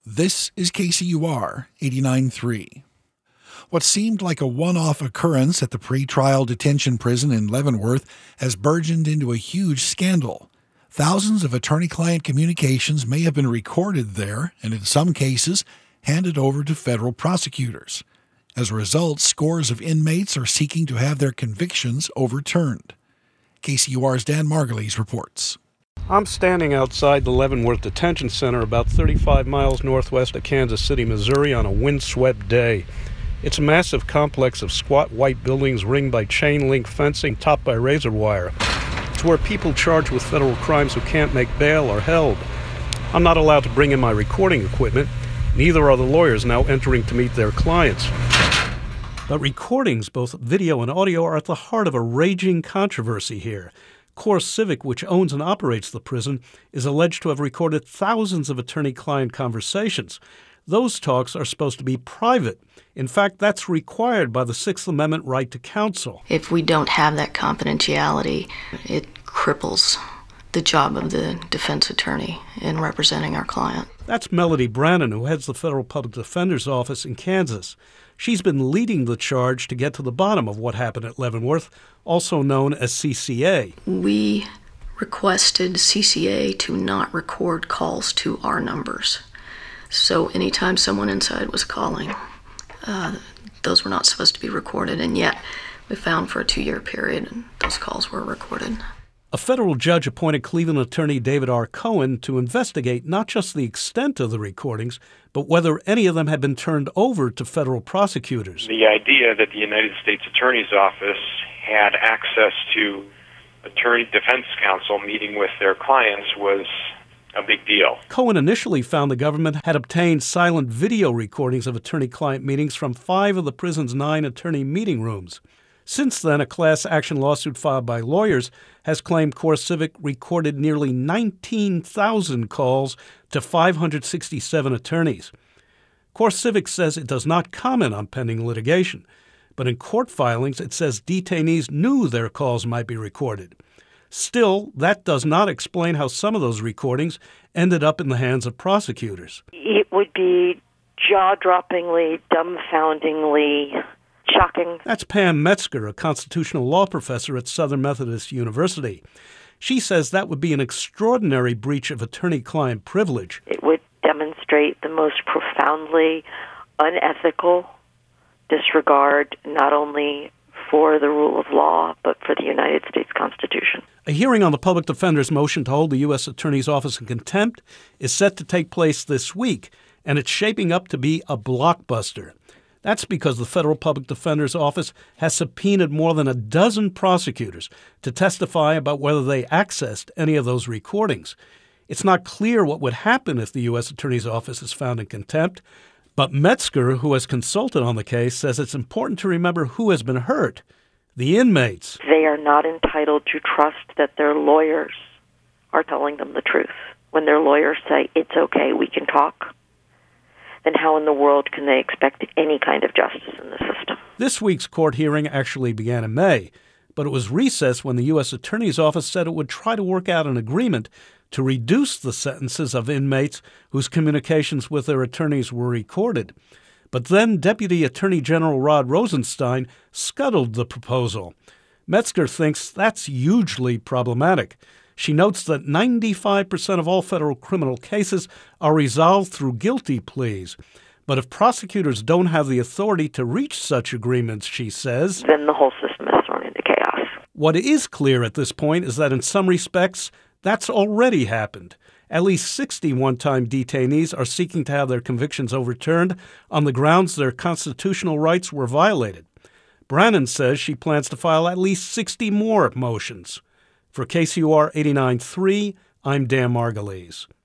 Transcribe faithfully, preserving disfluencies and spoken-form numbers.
This is K C U R eighty-nine point three. What seemed like a one-off occurrence at the pretrial detention prison in Leavenworth has burgeoned into a huge scandal. Thousands of attorney-client communications may have been recorded there and, in some cases, handed over to federal prosecutors. As a result, scores of inmates are seeking to have their convictions overturned. K C U R's Dan Margulies reports. I'm standing outside the Leavenworth Detention Center about thirty-five miles northwest of Kansas City, Missouri on a windswept day. It's a massive complex of squat white buildings ringed by chain-link fencing topped by razor wire. It's where people charged with federal crimes who can't make bail are held. I'm not allowed to bring in my recording equipment. Neither are the lawyers now entering to meet their clients. But recordings, both video and audio, are at the heart of a raging controversy here. CoreCivic, which owns and operates the prison, is alleged to have recorded thousands of attorney-client conversations. Those talks are supposed to be private. In fact, that's required by the Sixth Amendment right to counsel. If we don't have that confidentiality, it cripples the job of the defense attorney in representing our client. That's Melody Brannon, who heads the Federal Public Defender's Office in Kansas. She's been leading the charge to get to the bottom of what happened at Leavenworth, also known as C C A. We requested C C A to not record calls to our numbers. So anytime someone inside was calling, uh, those were not supposed to be recorded, and yet we found for a two-year period those calls were recorded. A federal judge appointed Cleveland attorney David R. Cohen to investigate not just the extent of the recordings, but whether any of them had been turned over to federal prosecutors. The idea that the United States Attorney's Office had access to attorney defense counsel meeting with their clients was a big deal. Cohen initially found the government had obtained silent video recordings of attorney-client meetings from five of the prison's nine attorney meeting rooms. Since then, a class action lawsuit filed by lawyers has claimed CoreCivic recorded nearly nineteen thousand calls to five hundred sixty-seven attorneys. CoreCivic says it does not comment on pending litigation, but in court filings it says detainees knew their calls might be recorded. Still, that does not explain how some of those recordings ended up in the hands of prosecutors. It would be jaw-droppingly, dumbfoundingly shocking. That's Pam Metzger, a constitutional law professor at Southern Methodist University. She says that would be an extraordinary breach of attorney-client privilege. It would demonstrate the most profoundly unethical disregard not only for the rule of law, but for the United States Constitution. A hearing on the public defender's motion to hold the U S Attorney's Office in contempt is set to take place this week, and it's shaping up to be a blockbuster. That's because the Federal Public Defender's Office has subpoenaed more than a dozen prosecutors to testify about whether they accessed any of those recordings. It's not clear what would happen if the U S Attorney's Office is found in contempt, but Metzger, who has consulted on the case, says it's important to remember who has been hurt: the inmates. They are not entitled to trust that their lawyers are telling them the truth. When their lawyers say, it's okay, we can talk, then how in the world can they expect any kind of justice in the system? This week's court hearing actually began in May, but it was recessed when the U S Attorney's Office said it would try to work out an agreement to reduce the sentences of inmates whose communications with their attorneys were recorded. But then Deputy Attorney General Rod Rosenstein scuttled the proposal. Metzger thinks that's hugely problematic. She notes that ninety-five percent of all federal criminal cases are resolved through guilty pleas. But if prosecutors don't have the authority to reach such agreements, she says, then the whole system is thrown into chaos. What is clear at this point is that in some respects, that's already happened. At least sixty one-time detainees are seeking to have their convictions overturned on the grounds their constitutional rights were violated. Brannon says she plans to file at least sixty more motions. For K C U R eighty-nine point three, I'm Dan Margulies.